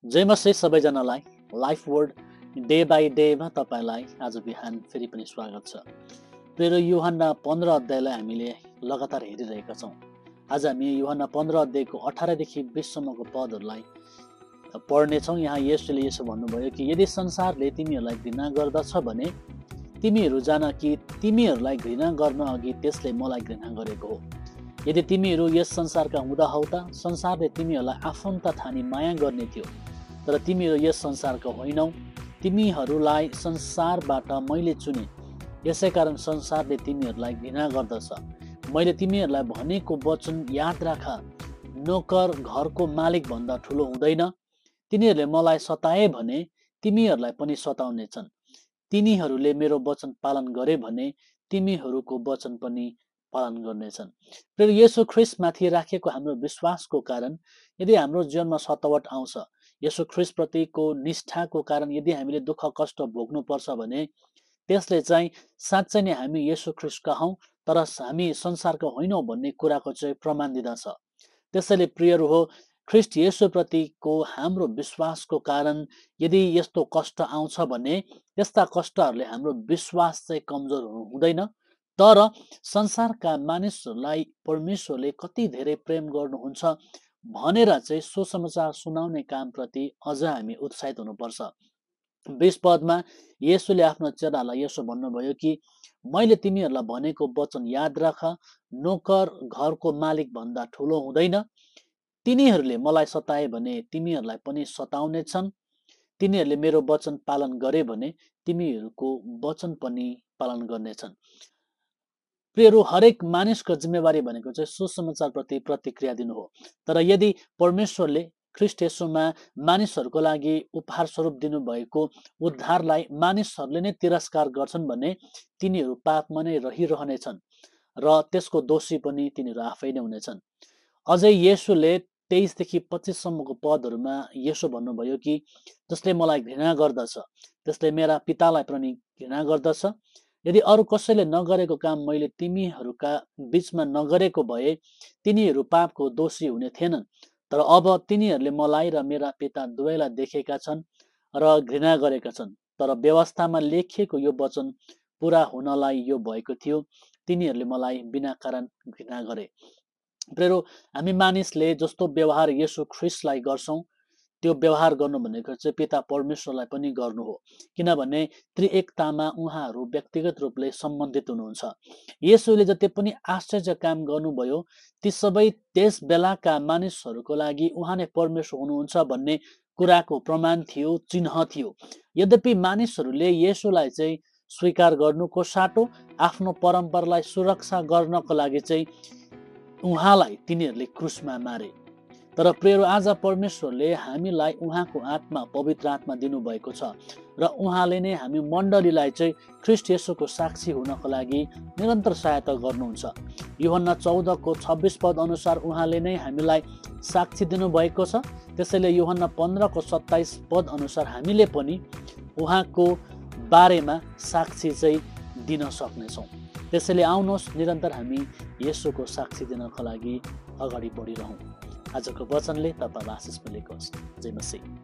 जय मसी सबैजनालाई life word day by डेमा तपाईँलाई आज बिहान फेरि पनि स्वागत छ। प्रिय यूहन्ना 15 अध्यायलाई हामीले लगातार हेरिरहेका छौँ। आज हामी यूहन्ना 15 अध्यायको 18 देखि 20 सम्मको पदहरूलाई पढ्नेछौँ। यहाँ येशूले यसो भन्नुभयो कि यदि संसारले तिमीहरूलाई घृणा गर्दछ भने तिमीहरू जान कि तिमीहरूलाई घृणा गर्न अघि त्यसले मलाई घृणा गरेको हो। यदि तिमीहरू यस संसारका हुँदा हौ त संसारले तिमीहरूलाई आफन्त ठानी माया गर्ने थियो, तर तिमीहरू यस संसारका होइनौ, तिमीहरूलाई संसारबाट मैले चुने, यसै कारण संसारले तिमीहरूलाई घृणा गर्दछ। मैले तिमीहरूलाई भनेको वचन याद राख, नोकर घरको मालिक भन्दा ठुलो हुँदैन। तिनीहरूले मलाई सताए भने तिमीहरूलाई पनि सताउनेछन्। तिनीहरूले मेरो वचन पालन गरे भने तिमीहरूको वचन पनि पालन गर्नेछन्। र येशू ख्रीष्टमाथि राखेको हाम्रो विश्वासको कारण यदि हाम्रो जीवनमा सतावट आउँछ, येशू ख्रीष्टप्रतिको निष्ठाको कारण यदि हामीले दुःख कष्ट भोग्नुपर्छ भने त्यसले चाहिँ साँच्चै नै हामी येशू ख्रीष्टका हौँ, तर हामी संसारका होइनौँ भन्ने कुराको चाहिँ प्रमाण दिँदछ। त्यसैले प्रियहरू हो, ख्रीष्ट येशूप्रतिको हाम्रो विश्वासको कारण यदि यस्तो कष्ट आउँछ भने त्यस्ता कष्टहरूले हाम्रो विश्वास चाहिँ कमजोर हुँदैन, तर संसारका मानिसहरूलाई परमेश्वरले कति धेरै प्रेम गर्नुहुन्छ भनेर चाहिँ सुसमाचार सुनाउने कामप्रति अझ हामी उत्साहित हुनुपर्छ। 20 पदमा येशूले आफ्नो चेलालाई यसो भन्नुभयो कि मैले तिमीहरूलाई भनेको वचन याद राख, नोकर घरको मालिक भन्दा ठुलो हुँदैन। तिनीहरूले मलाई सताए भने तिमीहरूलाई पनि सताउनेछन्। तिनीहरूले मेरो वचन पालन गरे भने तिमीहरूको वचन पनि पालन गर्नेछन्। प्रियहरू, हरेक मानिसको जिम्मेवारी भनेको चाहिँ सुसमाचारप्रति प्रतिक्रिया दिनु हो। तर यदि परमेश्वरले ख्रीष्ट येशूमा मानिसहरूको लागि उपहार स्वरूप दिनुभएको उद्धारलाई मानिसहरूले नै तिरस्कार गर्छन् भने तिनीहरू पापमा नै रहिरहनेछन् र त्यसको दोषी पनि तिनीहरू आफै नै हुनेछन्। अझै येशूले 23 देखि 25 सम्मको पदहरूमा यसो भन्नुभयो कि जसले मलाई घृणा गर्दछ त्यसले मेरा पितालाई पनि घृणा गर्दछ। यदि अरू कसैले नगरेको काम मैले तिमीहरूका बीचमा नगरेको भए तिनीहरू पापको दोषी हुने थिएनन्, तर अब तिनीहरूले मलाई र मेरा पिता दुवैलाई देखेका छन् र घृणा गरेका छन्। तर व्यवस्थामा लेखिएको यो वचन पुरा हुनलाई यो भएको थियो, तिनीहरूले मलाई बिना कारण घृणा गरे। प्रियहरू, हामी मानिसले जस्तो व्यवहार येशू ख्रीष्टलाई गर्छौँ त्यो व्यवहार गर्नु भनेको चाहिँ पिता परमेश्वरलाई पनि गर्नु हो, किनभने त्रिएकतामा उहाँहरू व्यक्तिगत रूपले सम्बन्धित हुनुहुन्छ। येशूले जति पनि आश्चर्य काम गर्नुभयो ती सबै त्यस बेलाका मानिसहरूको लागि उहाँ नै परमेश्वर हुनुहुन्छ भन्ने कुराको प्रमाण थियो, चिन्ह थियो। यद्यपि मानिसहरूले येशूलाई चाहिँ स्वीकार गर्नुको साटो आफ्नो परम्परालाई सुरक्षा गर्नको लागि चाहिँ उहाँलाई तिनीहरूले क्रुसमा मारे। तर प्रियहरू, आज परमेश्वरले हामीलाई उहाँको आत्मा पवित्र आत्मा दिनुभएको छ र उहाँले नै हामी मण्डलीलाई चाहिँ ख्रीष्ट येशूको साक्षी हुनको लागि निरन्तर सहायता गर्नुहुन्छ। यूहन्ना 14 को 26 पद अनुसार उहाँले नै हामीलाई साक्षी दिनुभएको छ। त्यसैले यूहन्ना 15 को 27 पद अनुसार हामीले पनि उहाँको बारेमा साक्षी चाहिँ दिन सक्नेछौँ। त्यसैले आउनुहोस् निरन्तर हामी येशूको साक्षी दिनको लागि अगाडि बढिरहौँ। आजको वचनले तपाईँलाई आशिष मिलेको होस्। जय मसीह।